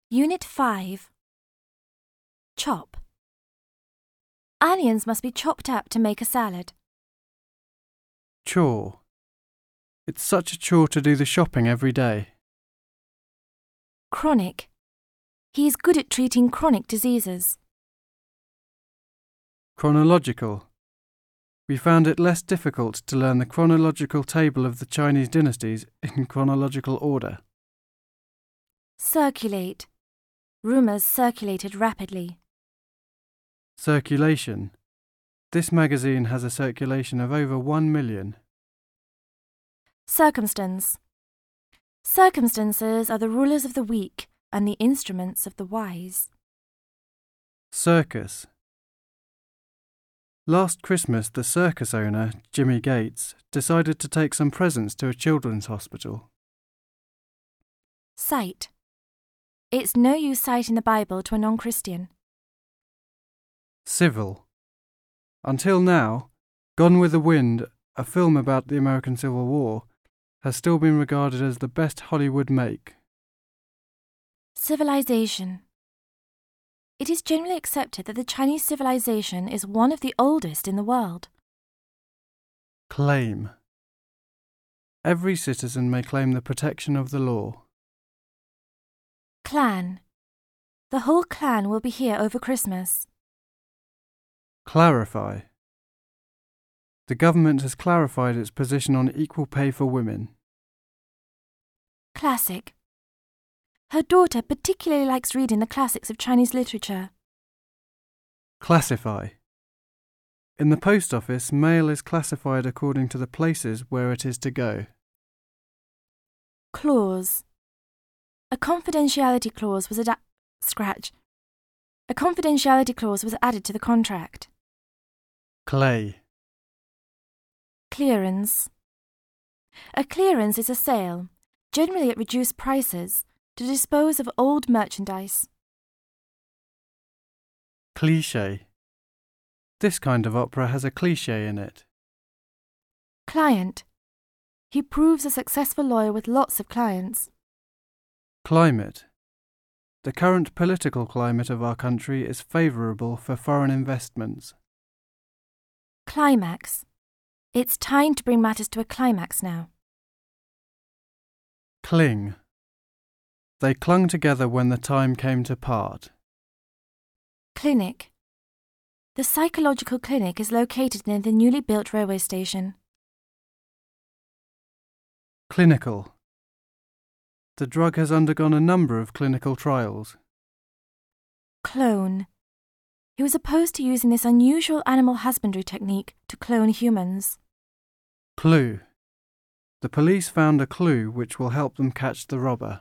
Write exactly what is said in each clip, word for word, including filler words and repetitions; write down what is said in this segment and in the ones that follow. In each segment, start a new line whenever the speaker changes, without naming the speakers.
Unit five. Chop. Onions must be chopped up to make a salad.
Chore. It's such a chore to do the shopping every day.
Chronic. He is good at treating chronic diseases.
Chronological. We found it less difficult to learn the chronological table of the Chinese dynasties in chronological order.
Circulate. Rumours circulated rapidly.
Circulation. This magazine has a circulation of over one million.
Circumstance. Circumstances are the rulers of the weak and the instruments of the wise.
Circus. Last Christmas, the circus owner, Jimmy Gates, decided to take some presents to a children's hospital.
Cite. It's no use citing the Bible to a non-Christian.
Civil. Until now, Gone with the Wind, a film about the American Civil War, has still been regarded as the best Hollywood make.
Civilization. It is generally accepted that the Chinese civilization is one of the oldest in the world.
Claim. Every citizen may claim the protection of the law.
Clan. The whole clan will be here over Christmas.
Clarify. The government has clarified its position on equal pay for women.
Classic. Her daughter particularly likes reading the classics of Chinese literature.
Classify. In the post office, mail is classified according to the places where it is to go.
Clause. A confidentiality clause was added. Scratch. A confidentiality clause was added to the contract.
Clay.
Clearance. A clearance is a sale, generally at reduced prices, to dispose of old merchandise.
Cliché. This kind of opera has a cliché in it.
Client. He proves a successful lawyer with lots of clients.
Climate. The current political climate of our country is favourable for foreign investments.
Climax. It's time to bring matters to a climax now.
Cling. They clung together when the time came to part.
Clinic. The psychological clinic is located near the newly built railway station.
Clinical. The drug has undergone a number of clinical trials.
Clone. He was opposed to using this unusual animal husbandry technique to clone humans.
Clue. The police found a clue which will help them catch the robber.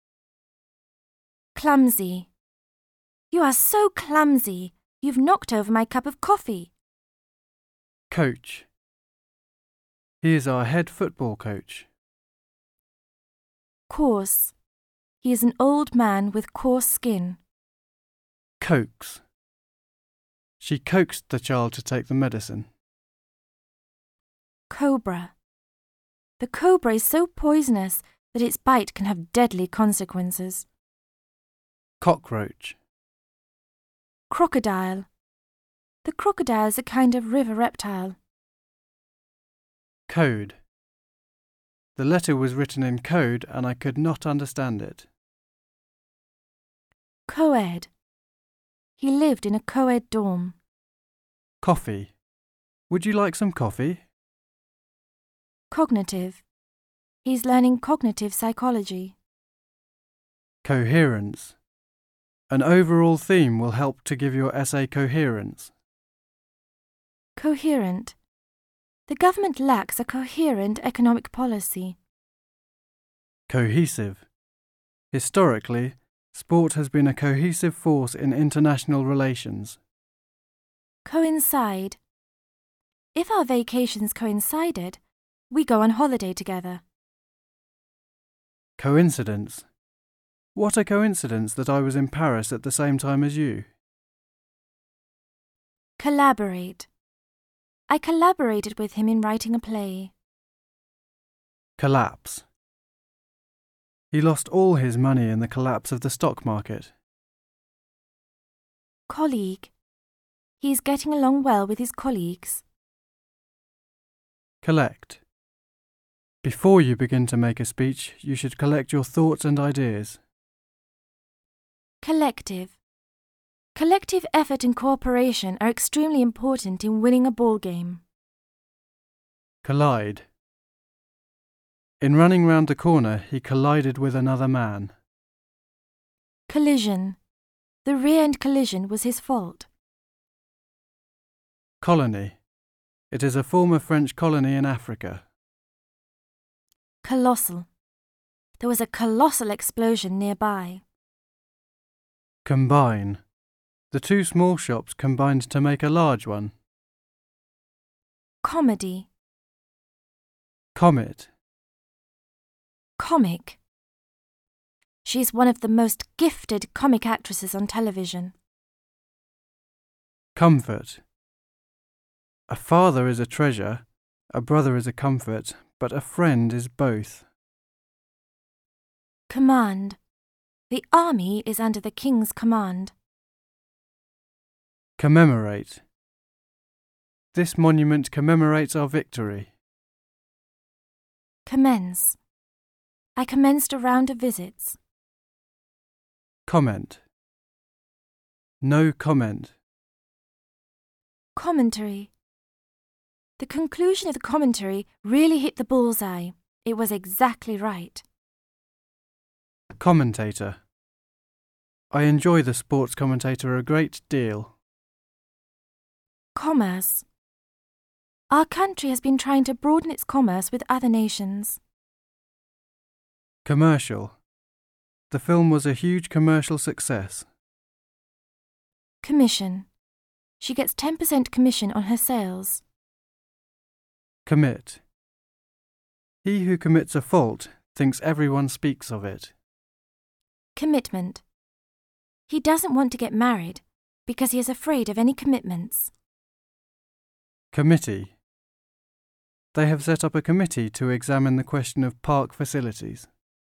Clumsy. You are so clumsy. You've knocked over my cup of coffee.
Coach. He is our head football coach.
Coarse. He is an old man with coarse skin.
Coax. She coaxed the child to take the medicine.
Cobra. The cobra is so poisonous that its bite can have deadly consequences.
Cockroach.
Crocodile. The crocodile is a kind of river reptile.
Code. The letter was written in code and I could not understand it.
Coed. He lived in a co-ed dorm.
Coffee. Would you like some coffee?
Cognitive. He's learning cognitive psychology.
Coherence. An overall theme will help to give your essay coherence.
Coherent. The government lacks a coherent economic policy.
Cohesive. Historically, sport has been a cohesive force in international relations.
Coincide. If our vacations coincided, we go on holiday together.
Coincidence. What a coincidence that I was in Paris at the same time as you.
Collaborate. I collaborated with him in writing a play.
Collapse. He lost all his money in the collapse of the stock market.
Colleague. He is getting along well with his colleagues.
Collect. Before you begin to make a speech, you should collect your thoughts and ideas.
Collective. Collective effort and cooperation are extremely important in winning a ball game.
Collide. In running round the corner, he collided with another man.
Collision. The rear-end collision was his fault.
Colony. It is a former French colony in Africa.
Colossal. There was a colossal explosion nearby.
Combine. The two small shops combined to make a large one.
Comedy.
Comet.
Comic. She is one of the most gifted comic actresses on television.
Comfort. A father is a treasure, a brother is a comfort, but a friend is both.
Command. The army is under the king's command.
Commemorate. This monument commemorates our victory.
Commence. I commenced a round of visits.
Comment. No comment.
Commentary. The conclusion of the commentary really hit the bullseye. It was exactly right.
Commentator. I enjoy the sports commentator a great deal.
Commerce. Our country has been trying to broaden its commerce with other nations.
Commercial. The film was a huge commercial success.
Commission. She gets ten percent commission on her sales.
Commit. He who commits a fault thinks everyone speaks of it.
Commitment. He doesn't want to get married because he is afraid of any commitments.
Committee. They have set up a committee to examine the question of park facilities.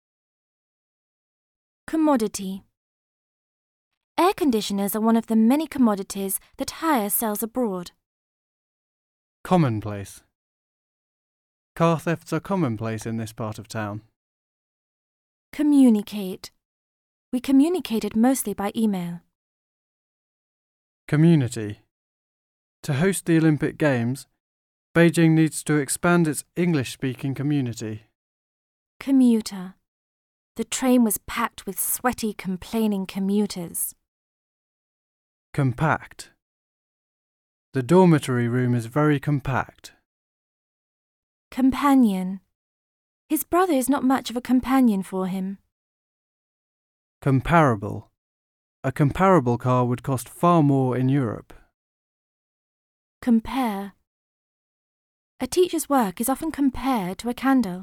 Commodity. Air conditioners are one of the many commodities that Hire sells abroad.
Commonplace. Car thefts are commonplace in this part of town.
Communicate. We communicated mostly by email.
Community. To host the Olympic Games, Beijing needs to expand its English-speaking community.
Commuter. The train was packed with sweaty, complaining commuters.
Compact. The dormitory room is very compact.
Companion. His brother is not much of a companion for him.
Comparable. A comparable car would cost far more in Europe.
Compare. A teacher's work is often compared to a candle.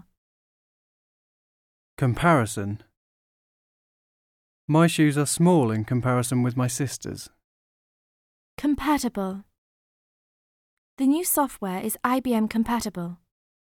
Comparison. My shoes are small in comparison with my sister's.
Compatible. The new software is I B M compatible.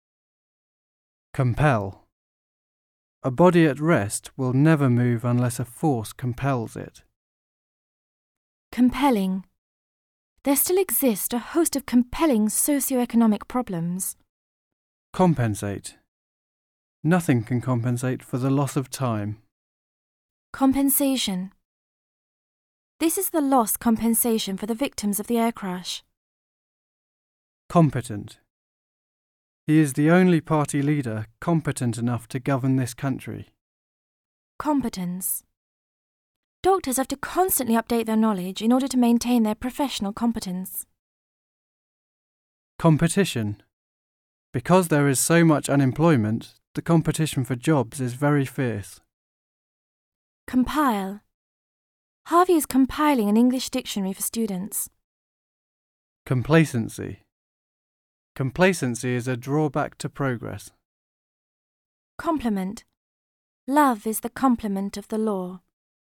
Compel. A body at rest will never move unless a force compels it.
Compelling. There still exist a host of compelling socio-economic problems.
Compensate. Nothing can compensate for the loss of time.
Compensation. This is the loss compensation for the victims of the air crash.
Competent. He is the only party leader competent enough to govern this country.
Competence. Doctors have to constantly update their knowledge in order to maintain their professional competence.
Competition. Because there is so much unemployment, the competition for jobs is very fierce.
Compile. Harvey is compiling an English dictionary for students.
Complacency. Complacency is a drawback to progress.
Complement. Love is the complement of the law.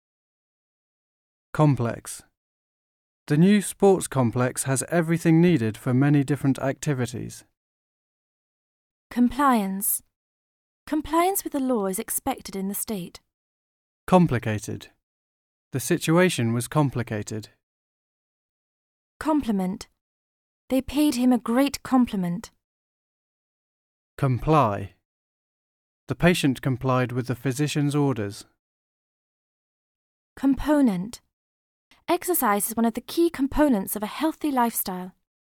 Complex. The new sports complex has everything needed for many different activities.
Compliance. Compliance with the law is expected in the state.
Complicated. The situation was complicated.
Compliment. They paid him a great compliment.
Comply. The patient complied with the physician's orders.
Component. Exercise is one of the key components of a healthy lifestyle.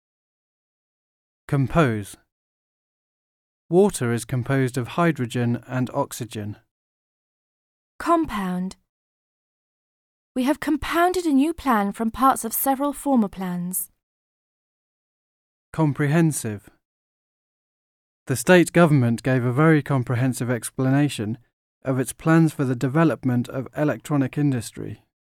Compose. Water is composed of hydrogen and oxygen.
Compound. We have compounded a new plan from parts of several former plans.
Comprehensive. The state government gave a very comprehensive explanation of its plans for the development of electronic industry.